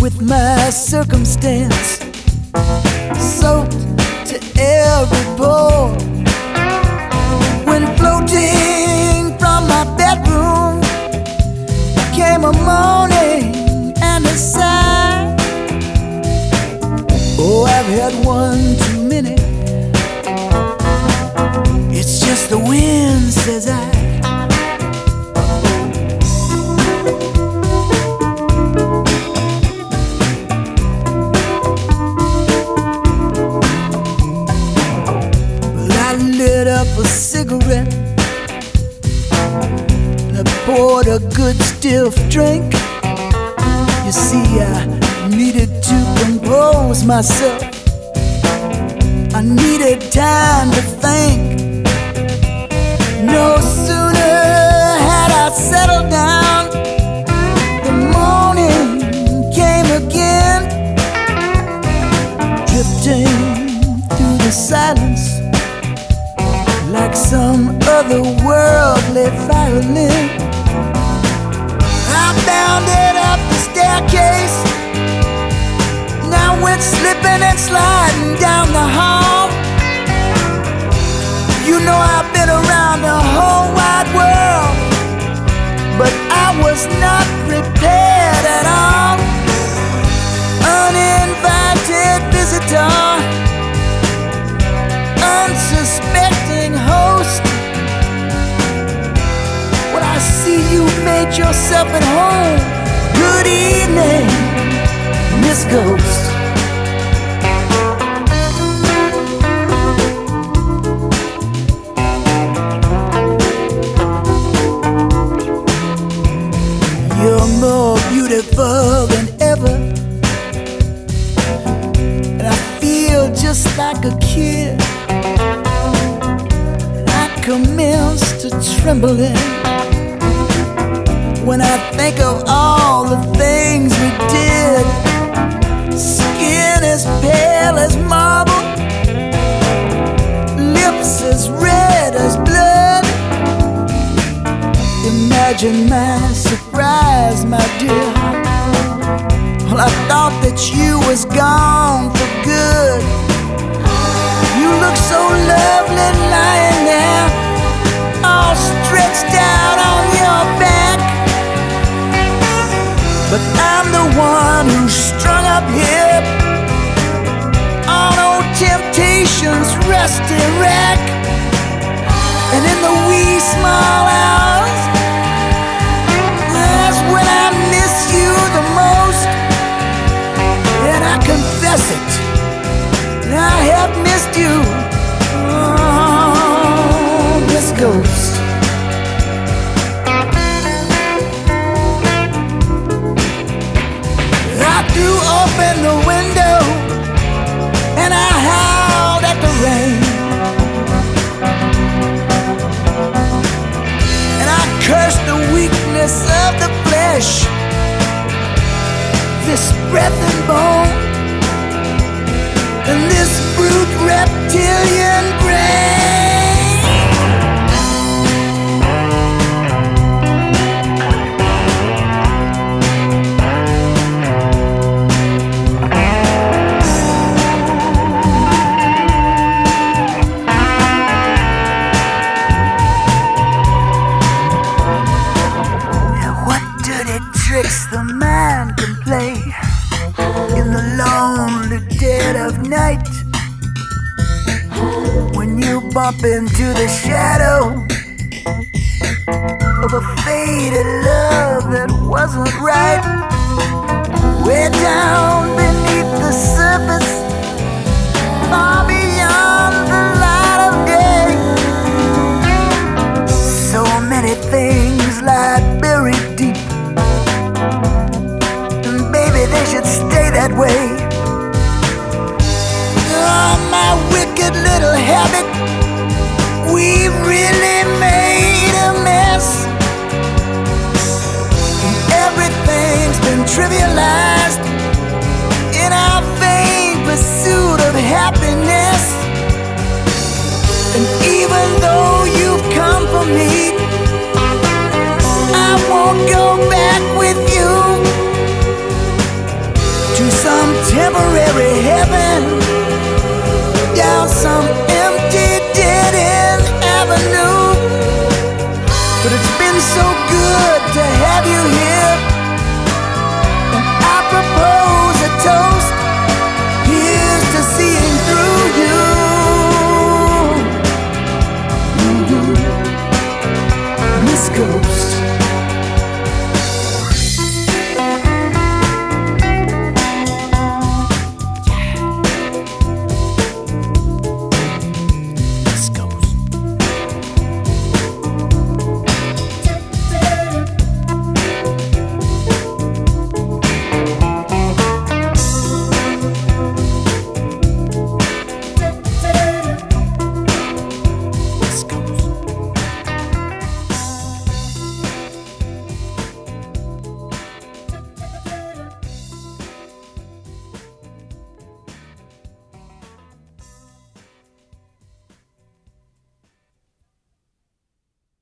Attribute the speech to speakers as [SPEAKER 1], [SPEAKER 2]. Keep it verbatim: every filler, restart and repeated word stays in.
[SPEAKER 1] with my circumstance soaked to every pore. When floating from my bedroom came a moaning and a sigh. Oh, I've had one too many. It's just the wind, says I. Lit up a cigarette and I poured a good stiff drink. You see, I needed to compose myself. I needed time to think. No sooner had I settled down, the morning came again, drifting through the silence like some otherworldly violin. I bounded up the staircase, now went slipping and sliding down the hall. You know I've been around the whole wide world, but I was not prepared at all. Uninvited visitor, unsuspecting host. Well, I see you made yourself at home. Good evening, Miss Ghost. You're more beautiful than ever, and I feel just like a kid. Commence to trembling when I think of all the things we did. Skin as pale as marble, lips as red as blood. Imagine my surprise, my dear. Well, I thought that you was gone for good. You look so lovely lying there, all stretched out on your back. But I'm the one who's strung up here on old temptation's rusty rack. And in the wee small hours, that's when I miss you the most. And I confess it, I have missed you, oh, Miss Ghost. I threw open the window and I howled at the rain, and I cursed the weakness of the flesh, this breath and bone, and this brute reptilian brain. And what dirty tricks the mind can play in the lonely dead of night, when you bump into the shadow of a faded love that wasn't right. Way down beneath the surface, far beyond the light of day, so many things lie buried deep, and baby, they should stay that way. Oh, my wicked little habit, we really made a mess, and everything's been trivialized in our vain pursuit of happiness. And even though you've come for me, I won't go back with you. heaven.